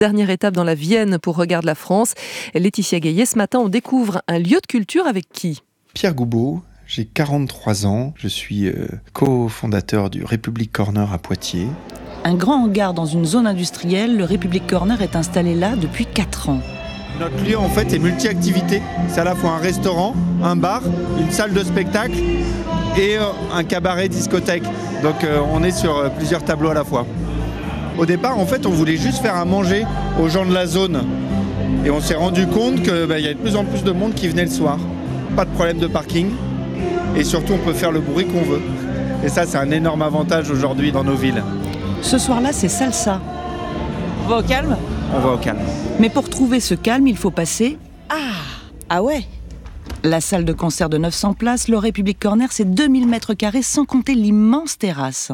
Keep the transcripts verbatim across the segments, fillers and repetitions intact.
Dernière étape dans la Vienne pour Regarde la France. Laetitia Gaillet, ce matin, on découvre un lieu de culture avec qui ? Pierre Goubeau, j'ai quarante-trois ans, je suis euh, cofondateur du République Corner à Poitiers. Un grand hangar dans une zone industrielle, le République Corner est installé là depuis quatre ans. Notre lieu en fait est multi-activité. C'est à la fois un restaurant, un bar, une salle de spectacle et euh, un cabaret discothèque. Donc euh, on est sur euh, plusieurs tableaux à la fois. Au départ, en fait, on voulait juste faire à manger aux gens de la zone. Et on s'est rendu compte qu'il bah, y a de plus en plus de monde qui venait le soir. Pas de problème de parking. Et surtout, on peut faire le bruit qu'on veut. Et ça, c'est un énorme avantage aujourd'hui dans nos villes. Ce soir-là, c'est salsa. On va au calme ? On va au calme. Mais pour trouver ce calme, il faut passer... Ah Ah ouais. La salle de concert de neuf cents places, le République Corner, c'est deux mille mètres carrés sans compter l'immense terrasse.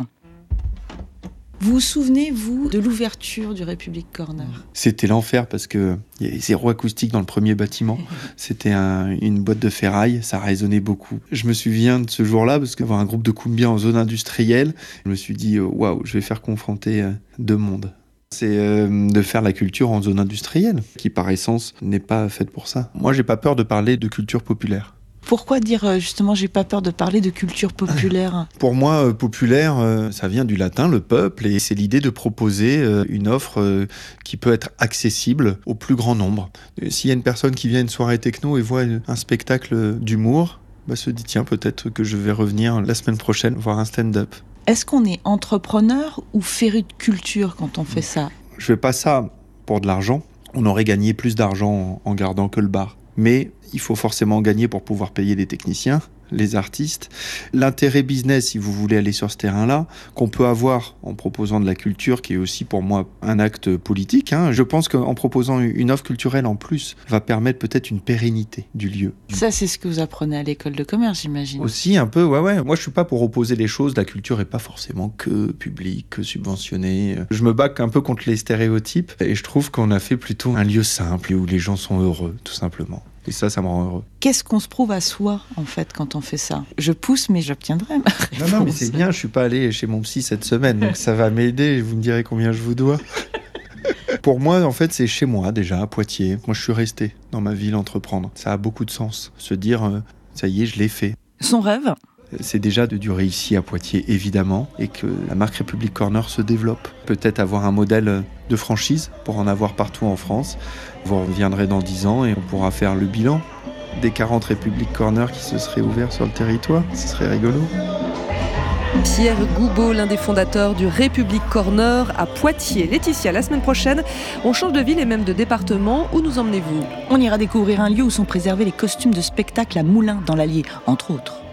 Vous vous souvenez, vous, de l'ouverture du République Corner ? C'était l'enfer parce qu'il y avait zéro acoustique dans le premier bâtiment. C'était un, une boîte de ferraille, ça résonnait beaucoup. Je me souviens de ce jour-là parce qu'avoir un groupe de cumbia en zone industrielle, je me suis dit, waouh, je vais faire confronter euh, deux mondes. C'est euh, de faire la culture en zone industrielle, qui par essence n'est pas faite pour ça. Moi, j'ai pas peur de parler de culture populaire. Pourquoi dire justement j'ai pas peur de parler de culture populaire ? Pour moi, euh, populaire, euh, ça vient du latin, le peuple, et c'est l'idée de proposer euh, une offre euh, qui peut être accessible au plus grand nombre. Et s'il y a une personne qui vient à une soirée techno et voit un spectacle d'humour, bah, se dit tiens, peut-être que je vais revenir la semaine prochaine voir un stand-up. Est-ce qu'on est entrepreneur ou féru de culture quand on fait ça ? Je fais pas ça pour de l'argent. On aurait gagné plus d'argent en gardant que le bar. Mais il faut forcément gagner pour pouvoir payer les techniciens, les artistes. L'intérêt business, si vous voulez aller sur ce terrain-là, qu'on peut avoir en proposant de la culture, qui est aussi pour moi un acte politique, hein, je pense qu'en proposant une offre culturelle en plus, va permettre peut-être une pérennité du lieu. Ça, c'est ce que vous apprenez à l'école de commerce, j'imagine. Aussi, un peu, ouais, ouais. Moi, je suis pas pour opposer les choses. La culture est pas forcément que publique, que subventionnée. Je me bats un peu contre les stéréotypes et je trouve qu'on a fait plutôt un lieu simple où les gens sont heureux, tout simplement. Et ça, ça me rend heureux. Qu'est-ce qu'on se prouve à soi, en fait, quand on fait ça ? Je pousse, mais j'obtiendrai ma réponse. Non, non, mais c'est bien, je suis pas allé chez mon psy cette semaine, donc ça va m'aider, vous me direz combien je vous dois. Pour moi, en fait, c'est chez moi, déjà, à Poitiers. Moi, je suis resté dans ma ville entreprendre. Ça a beaucoup de sens. Se dire, euh, ça y est, je l'ai fait. Son rêve ? C'est déjà de durer ici à Poitiers, évidemment, et que la marque République Corner se développe. Peut-être avoir un modèle de franchise pour en avoir partout en France. Vous reviendrez dans dix ans et on pourra faire le bilan des quarante République Corner qui se seraient ouverts sur le territoire. Ce serait rigolo. Pierre Goubeau, l'un des fondateurs du République Corner à Poitiers. Laetitia, la semaine prochaine, on change de ville et même de département. Où nous emmenez-vous ? On ira découvrir un lieu où sont préservés les costumes de spectacle à Moulins dans l'Allier, entre autres.